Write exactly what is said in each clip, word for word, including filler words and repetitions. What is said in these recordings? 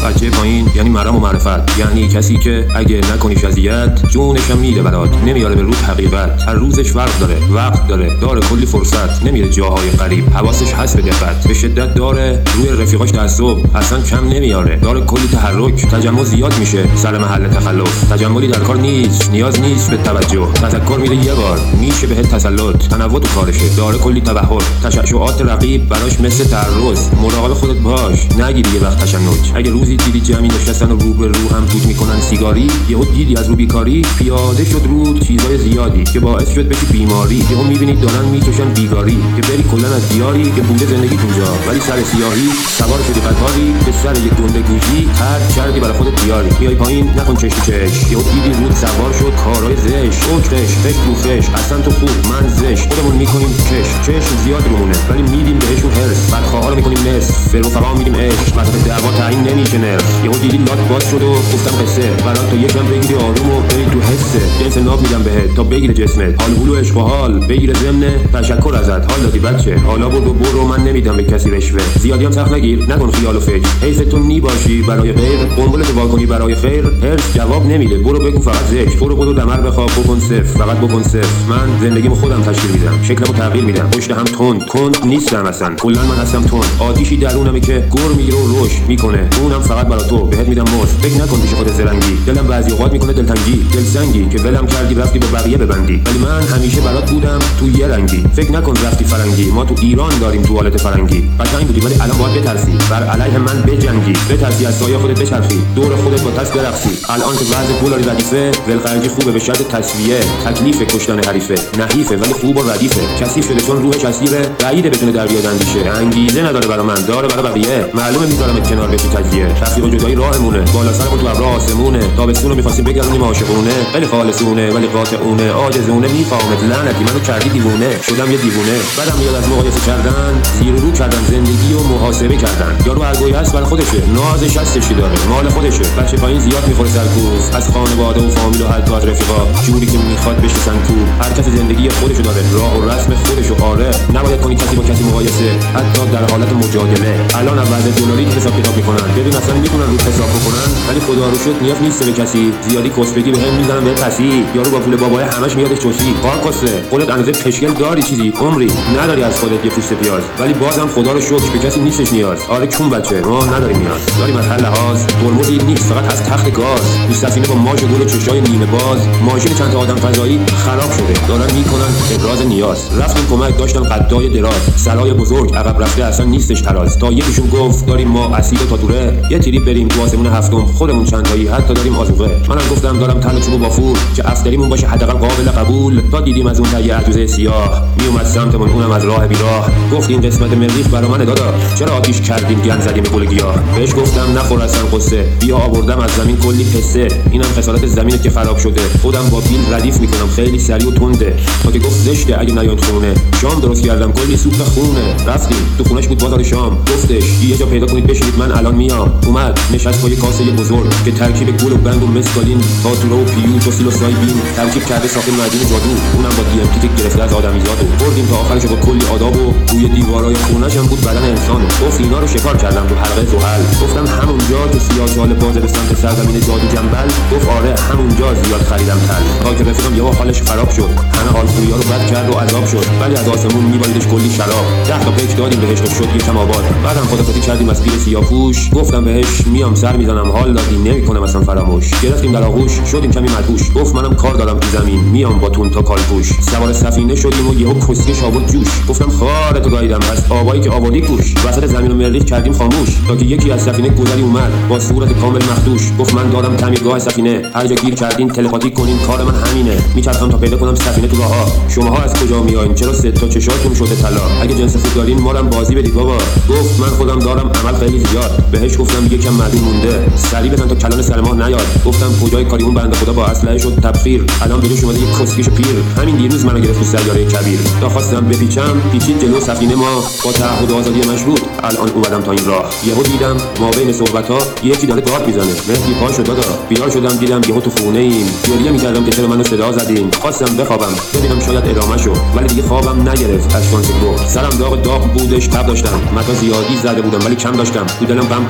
بچه پایین یعنی مرام و معرفت، یعنی کسی که اگه نکنیش اذیت جونشم میده برات، نمیاره به رو حقیقت. هر روزش فرق داره، وقت داره، داره کلی فرصت، نمیره جاهای غریب، حواسش هست به دقت، به شدت داره روی رفیقاش تعصب، اصلا کم نمیاره، داره کلی تحرک، تجمع زیاد میشه سر محل تخلف، تجملی در کار نیست، نیاز نیست به توجه، تذکر میده یه بار میشه بهت تسلط، تنوع تو کارشه، داره کلی تبحر، تشعشعات رقیب براش مثل تعرض، مراقب خودت باش، نگی دیگه وقت تشنج. اگه روزی دیدی جمعی نشستن و رو به رو هم توت میکنن سیگاری، یهو دیدی از رو بیکاری پیاده شد رو چیزای زیادی که باعث شد بشی بیماری، یهو میبینی دارن میکشن بیگاری که بری کلا از دیاری که بوده زندگی اونجا، ولی سر سیاهی سوار شدی قطاری به سر یک گنده گوشی ترک کردی برای خودت دیاری. میای پایین نکن چش تو چش، یهو دیدی رود سوار شد کارای زش، اوکش فش رو فش، اصلا تو خوب من زش، خودمون میکنیم چش چش زیاد رومونه، ولی میدیم بهشون هرس، بدخواها رو میکنیم نصف، به رفقا میدیم عشق، وسط دعوا تعیین نمیشه نرخ، یهو دیدی لات باز شد و گفتم قصه برات تو یکم بگیری آروم و بری تو حسه، جنس ناب میدم بهت تا بگیره جسمت، حال هول و عشق و حال بگیره ضمن تشکر ازت، حال دادی بچه حالا برو برو، من نمیدم به کسی رشوه، زیادی هم سخت نگیر نکن خیال و فکر، حیف تو نی باشی برای غیر، قنبله تو واکنی برای خیر، هرس جواب نمیده، برو بگو فقط ذکر، برو برو دمر بخواب بکن صفر، فقط بکن صفر، من زندگیمو خودم تشکیل میدم، شکلمو تغییر میدم، پشت هم تند کند نیستم اصلا، کلا من هستم تند، آتیشی درونمه که گر میگیره و رشد میکنه، اونم فقط برای تو بهت میدم مزد، فکر نکن پیش خودت زرنگی، دلم بعضی اوقات میکنه دلتنگی، دلسنگی که ولم کردی رفتی با بقیه ببندی، ولی من همیشه برات بودم تو یه رنگی، فکر نکن رفتی فرنگی، ما تو ایران داریم توالت فرنگی، قشنگ بودی ولی الان باید بترسی، بر علیه من بجنگی، بترسی از سایه خودت بچرخی، دور خودت با دست برقصی، الان که وضع دلاری ردیفه، ولخرجی خوبه به شرط تسویه، تکلیف کشتن حریفه، نحیفه ولی خوب و ردیفه، کثیف شده چون روحش اسیره، بعیده بتونه در بیاد اندیشه، انگیزه نداره برا من، داره برا بقیه، معلومه میذارمت کنار بشی تجزیه، تفریق و جدایی راهمونه، بالا سرمون تو ابرا آسمونه، تابستونو می‌خواستیم بگردونیم عاشقونه، خیلی خالصونه ولی قاطعونه، عاجزونه، میفهمت لعنتی منو کردی دیوونه، شدم یه دیوونه، بعدم میاد از مقایسه کردن، زیر رو کردن زندگی و محاسبه کردن، یارو هرگوی هست برای خودشه، نازش هستش که داره، مال خودشه، بچه پایین زیاد میخوره سرکوف، از خانواده و فامیل و حتی از رفیقا، جوری که میخواد بشه سنکوب، هر کسی زندگی خودشو داره، راه و رسم خودشو، آره نباید کنی کسی با کسی مقایسه، حتی در حالت مجادله، الان وضع دلاری حساب کتاب میکنن، ببین اصلا میتونن رو حساب بکنن، ولی خدا رو شکر نیاز نیست به کسی، زیادی کسبگی بهم میزنن به پسی، یارو با پول بابای همش میادش چوسی، کار کسه، خودت اندازه پشگل داری چیزی، عمری نداری از خودت یه پوست پیاز، ولی بازم خدا رو شکر به کسی نیستش نیاز، آره چون بچه ما نداریم نیاز، داریم از هر لحاظ، ترمزی نیست فقط از تخت گاز، تو سفینه با ماژ و گل و چشای نیمه باز، ماشین چند تا آدم فضایی خراب شده، دارن میکنن ابراز نیاز، رفتیم کمک داشتن قدای دراز، سرای بزرگ عقب رفته اصلا نیستش تراز، تا یکیشون گفت داریم ما اسید تا دوره، یه تیری بریم تو آسمون هفتم، خودمون چند تایی حتی داریم آذوقه، منم گفتم دارم تل چوب بافور که افتریمون باشه حداقل قابل قبول، تا دیدیم از اون تایی عجوزه سیاه میومد سمتمون، اونم از راه بیراه، گفت این قسمت مریخ برا من دادا، چرا آتیش کردیم گند زدیم به گل گیاه، بهش گفتم نخور اصلا قصه، بیا آوردم از زمین کلی پسه، اینم خسارت زمینه که خراب شده، خودم با بیل ردیف میکنم خیلی سریع و تنده، تا که گفت زشته اگه نیاین خونه، شام درست کردم کلی سوپ خونه، رفتیم تو خونش بود بازار شام، گفتش یه جا پیدا کنید بشینید من الان میام، اومد نشست با یه کاسه بزرگ که ترکیب گل و بند و مسکالین، تاتورو و پیوت و سیلوسایبین ترکیب کرده ساخت معجون جادو، اونم با دی ام تی که گرفته از آدمیزادو، بردیم تا آخرش با کلی آداب و روی دیوارای خونه‌ش هم بود بدن انسانو، گفت اینا رو شکار کردم تو حلقه زحل، گفتم همونجا که سیاه‌چاله باز به سمت سرزمین جادو جنبل، گفت آره همونجا زیاد خریدم تل، تا که رفیقم یهو حالش خراب شد، همه حال خوبی‌ها رو بد کرد و عذاب شد، ولی از آسمون میباریدش کلی شراب، ده تا پیک دادیم بهش تا شد یکم آباد، بعدم خدافظی کردیم از پیر سیاه‌پوش، گفتم بهش میام سر میزنم حال دادی نمیکنم اصلا فراموش، گرفتیم در آغوش شدیم کمی مدهوش، گفت منم کار دارم تو زمین میام با تون تا کالپوش، سوار سفینه شدیم و یهو کسکش آورد جوش، گفتم خارتو گاییدم پس آبایی که آوردی کوش، وسط زمین و مریخ کردیم خاموش، تا که یکی از سفینه گذری اومد با صورت کامل مخدوش، گفت من دادم تعمیرگاه سفینه، هر جا گیر کردین تلپاتی کنین، کار من همینه، میچرخم تا پیدا کنم سفینه تو راه‌ها، شماها از کجا میایین چرا سه تا چشاتون شده طلا، اگه جنس خوب دارین ما هم بازی بدید بابا، گفت من خودم دارم عمل خیلی زیاد، بهش گفتم یکم معدوم مونده، سری بزن تا کلان سر ماه نیاد، گفتم کجای کاری اون بنده خدا با اسلحه شد تبخیر، الان بهش اومده یک کسکش پیر، همین دیروز منو گرفت تو سیاره کبیر، تا خواستم بپیچم پیچید جلو سفینه ما، با تعهد آزادی مشروط الان اومدم تا این راه، یهو دیدم ما بین صحبت‌ها یکی داره داد میزنه، مهدی پا شد دادا، بیدار شدم دیدم یهو تو خونه ایم، گریه می‌کردم که چرا منو صدا زدین، خواستم بخوابم ببینم شاید ادامه‌شو، ولی دیگه خوابم نگرفت از شانس گفت، سرم داغ داغ بودش تب داشتم، متا زیادی زده بودم ولی کم داشتم، تو دلم غم داشتم،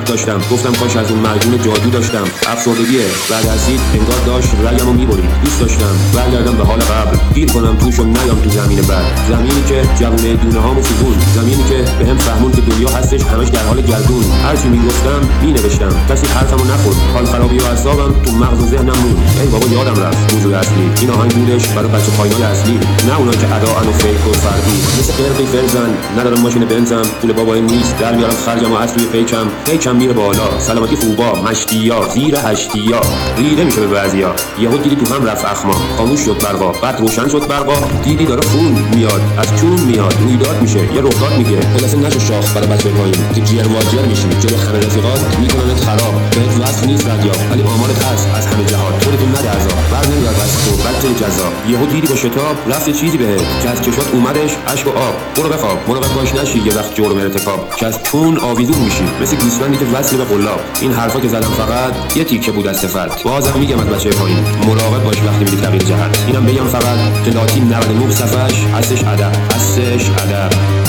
گفتم کاش از اون مجنون جادو داشتم. افسردگیه بعد از دید انگار داشت رگمو میبرید. دوست داشتم برگردم به حال قبل، گیر کنم توش و نیام تو زمین بعد. زمینی که جوونه دونه هامو سوزون، زمینی که بهم فهمون که دنیا هستش همش در حال گردون. هرچی میگفتم مینوشتم، کسی حرفمو نخورد. حال خرابی و اعصابم تو مغز و ذهنم موند. ای بابا یادم رفت موضوع اصلی این آهنگ بودش برای بچه پایینای اصلی، نه اونا که اداءن و فیک و فردی. مثل قرقی فرزن ندارم ماشین بنزم، پول بابای نیست در میارم خرجم و اصلی فیکم. فیکم میره بالا، سلامتی خوبا مشتیا زیر هشتیا. ریده میشه به بعضیا. یهو دیدی تو هم رفت اخما، خاموش شد برقا، بعد روشن شد برقا. دیدی داره خون میاد از چون میاد، رویداد میشه یه رخداد میگه. خلاصه نشو شاخ برای بچه پایین که جر واجر میشی جلو همه رفیقات، میکننت خراب. بهت وصف نیست رادیو ولی آمارت هست از همه جهات. خودتون نده عذاب بر نمیاد از تو بچه جزا. یهو دیدی با شتاب رفت چیزی بهت که از چشات اومدش اشک و آب. برو بخواب مراقب باش نشی یه وقت جرم ارتکاب، که از چون آویزون میشی مثل گوسفندی که وصل به قلاب. این حرفا که زدم فقط یه تیکه بود از صفت. بازم میگم از بچه پایین مراقب باش وقتی میری تغییر جهت. اینم بگم فقط که لاتین نود و نه صفحش هستش ادب، هستش ادب.